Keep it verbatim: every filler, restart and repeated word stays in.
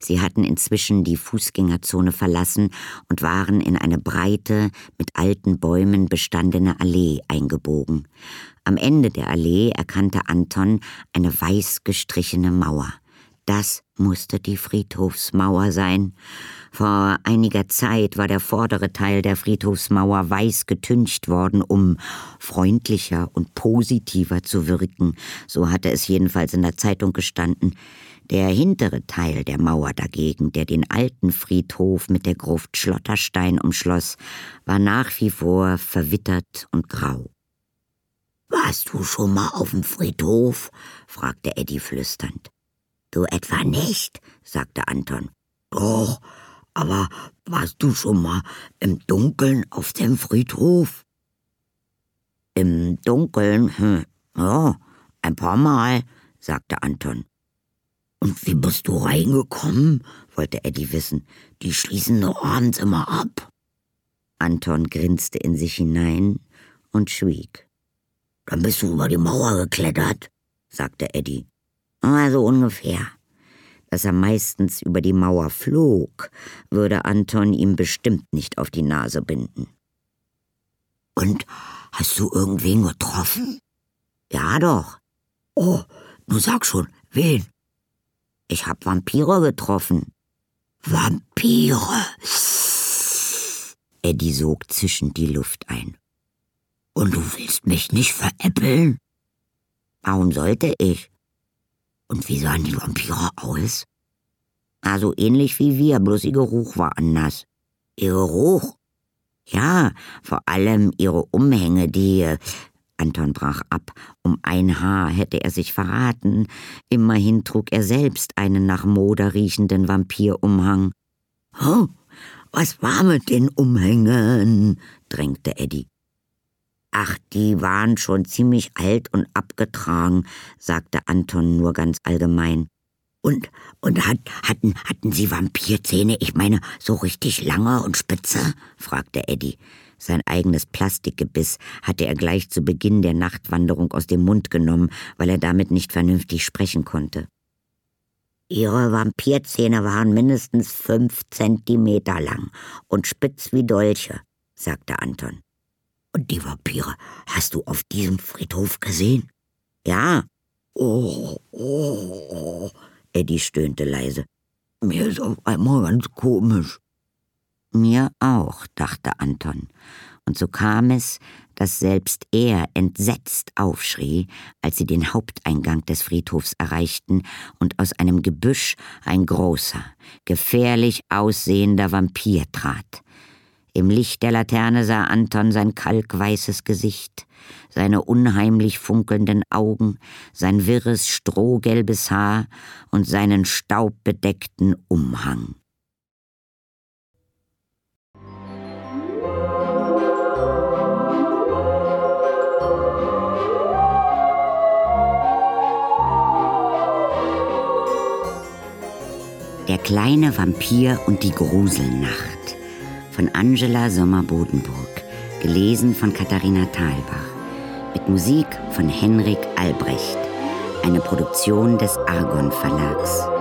Sie hatten inzwischen die Fußgängerzone verlassen und waren in eine breite, mit alten Bäumen bestandene Allee eingebogen. Am Ende der Allee erkannte Anton eine weiß gestrichene Mauer. Das musste die Friedhofsmauer sein. Vor einiger Zeit war der vordere Teil der Friedhofsmauer weiß getüncht worden, um freundlicher und positiver zu wirken. So hatte es jedenfalls in der Zeitung gestanden. Der hintere Teil der Mauer dagegen, der den alten Friedhof mit der Gruft Schlotterstein umschloss, war nach wie vor verwittert und grau. »Warst du schon mal auf dem Friedhof?« fragte Eddie flüsternd. »Du etwa nicht?« sagte Anton. »Doch, aber warst du schon mal im Dunkeln auf dem Friedhof?« »Im Dunkeln? Hm, ja, ein paar Mal«, sagte Anton. »Und wie bist du reingekommen?« wollte Eddie wissen. »Die schließen nur abends immer ab.« Anton grinste in sich hinein und schwieg. »Dann bist du über die Mauer geklettert«, sagte Eddie. »Also ungefähr. Dass er meistens über die Mauer flog, würde Anton ihm bestimmt nicht auf die Nase binden.« »Und hast du irgendwen getroffen?« »Ja doch.« »Oh, nun sag schon, wen?« »Ich hab Vampire getroffen.« »Vampire?« Eddie sog zischend die Luft ein. »Und du willst mich nicht veräppeln?« »Warum sollte ich?« »Und wie sahen die Vampire aus?« »Also ähnlich wie wir, bloß ihr Geruch war anders.« »Ihr Geruch?« »Ja, vor allem ihre Umhänge, die...« Anton brach ab. Um ein Haar hätte er sich verraten. Immerhin trug er selbst einen nach Moder riechenden Vampirumhang. »Oh, was war mit den Umhängen?« drängte Eddie. »Ach, die waren schon ziemlich alt und abgetragen«, sagte Anton nur ganz allgemein. Und, und hat, hatten, hatten sie Vampirzähne, ich meine, so richtig lange und spitze?« fragte Eddie. Sein eigenes Plastikgebiss hatte er gleich zu Beginn der Nachtwanderung aus dem Mund genommen, weil er damit nicht vernünftig sprechen konnte. »Ihre Vampirzähne waren mindestens fünf Zentimeter lang und spitz wie Dolche«, sagte Anton. »Und die Vampire hast du auf diesem Friedhof gesehen?« »Ja.« »Oh, oh, oh«, Eddie stöhnte leise. »Mir ist auf einmal ganz komisch.« »Mir auch«, dachte Anton. Und so kam es, dass selbst er entsetzt aufschrie, als sie den Haupteingang des Friedhofs erreichten und aus einem Gebüsch ein großer, gefährlich aussehender Vampir trat. Im Licht der Laterne sah Anton sein kalkweißes Gesicht, seine unheimlich funkelnden Augen, sein wirres, strohgelbes Haar und seinen staubbedeckten Umhang. Der kleine Vampir und die Gruselnacht von Angela Sommer-Bodenburg, gelesen von Katharina Thalbach, mit Musik von Henrik Albrecht, eine Produktion des Argon Verlags.